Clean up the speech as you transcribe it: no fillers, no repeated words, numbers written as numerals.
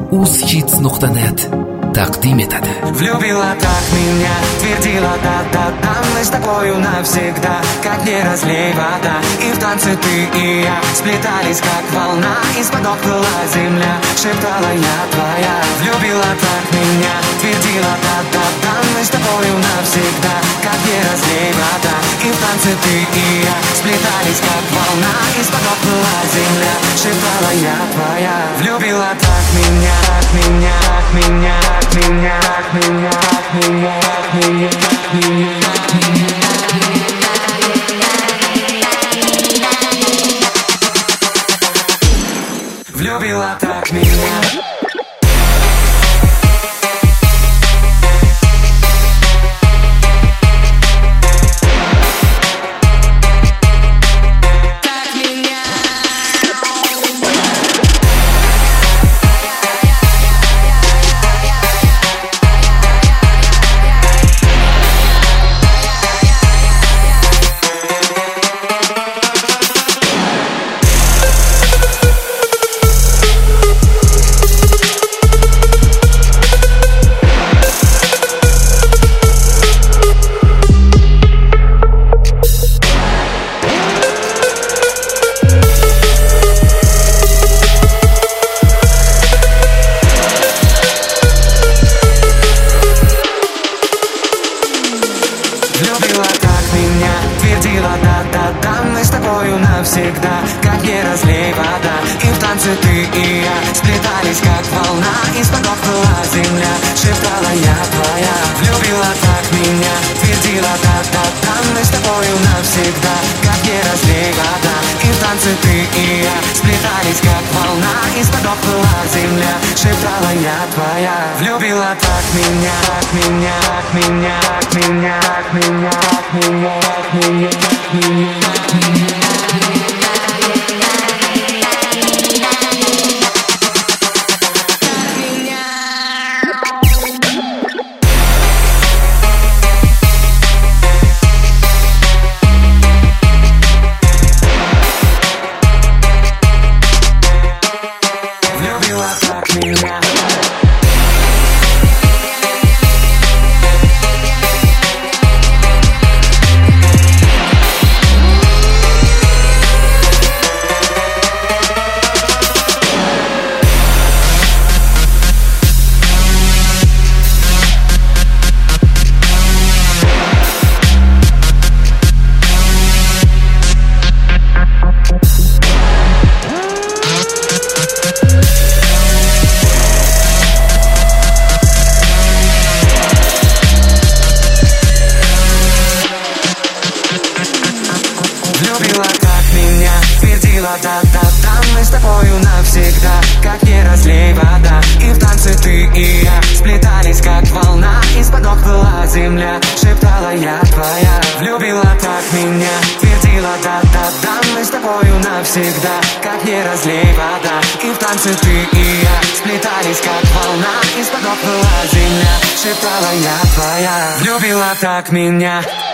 uzhits.net taqdim etadi. Влюбила так меня, твердила да-да-да, мы с тобою навсегда, как не разлей вода. И в танце ты и я сплетались, как волна, из-под ног плыла земля, шептала я твоя. Влюбила так меня, твердила да-да-да, мы с тобою навсегда, как не разлей вода. И в танце ты и я сплетались, как волна, из-под ног плыла земля, шептала я твоя. Влюбила так меня, так меня, так меня, так меня, так меня, так меня, так меня, так меня, так меня. Влюбила так меня. Любила так меня, твердила да-да-да, мы с тобою навсегда, как не разлей вода. И в танце ты и я сплетались, как волна, из-под ног плыла земля, шептала я твоя. Влюбила так меня, твердила да-да-да, мы с тобою навсегда, как не разлей вода. И в танце ты и я сплетались, как волна, из-под ног плыла земля, шептала я твоя. Влюбила так меня, так меня, так меня, так меня, так меня, так меня, так меня, так меня, так меня. Влюбила так меня. Любила так меня, твердила да-да-да, мы с тобою навсегда, как не разлей вода. И в танце ты и я сплетались, как волна, из-под ног плыла земля, шептала я твоя. Влюбила так меня, твердила да-да-да, мы с тобою навсегда, как не разлей вода. И в танце ты и я сплетались, как волна, из-под ног плыла земля, шептала я твоя. Влюбила так меня.